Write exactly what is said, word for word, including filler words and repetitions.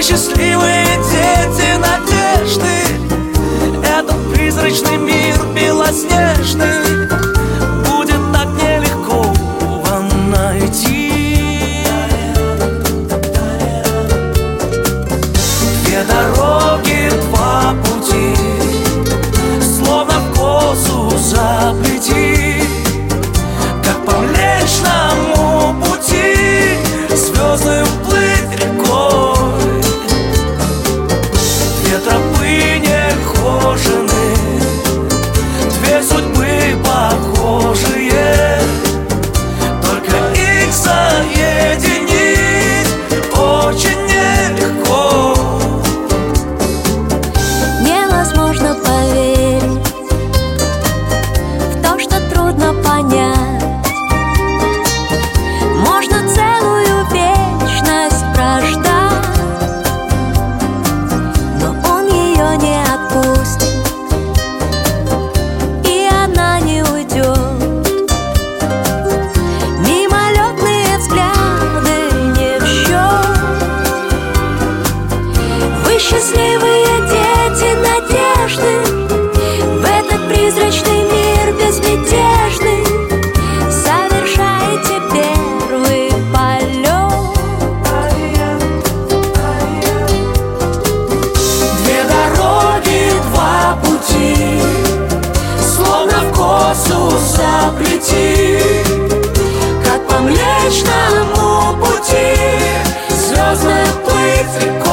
счастливые дети надежды. Этот призрачный мир белоснежный будет так нелегко вам найти. Две дороги, два пути, словно в косу заплети, как по Млечному пути звездную плыть рекой. Две тропы нехожены, две судьбы похожие, только их соединить очень нелегко. Невозможно поверить в то, что трудно понять. Можно целую вечность прождать, но он ее не отпустит, и она не уйдет. Мимолетные взгляды не в счет. Вы счастливые дети надежды, в этот призрачный мир безмятежный совершаете первый полет. Две дороги, два пути, словно в косу заплети, как по Млечному пути звездная плыть рекой.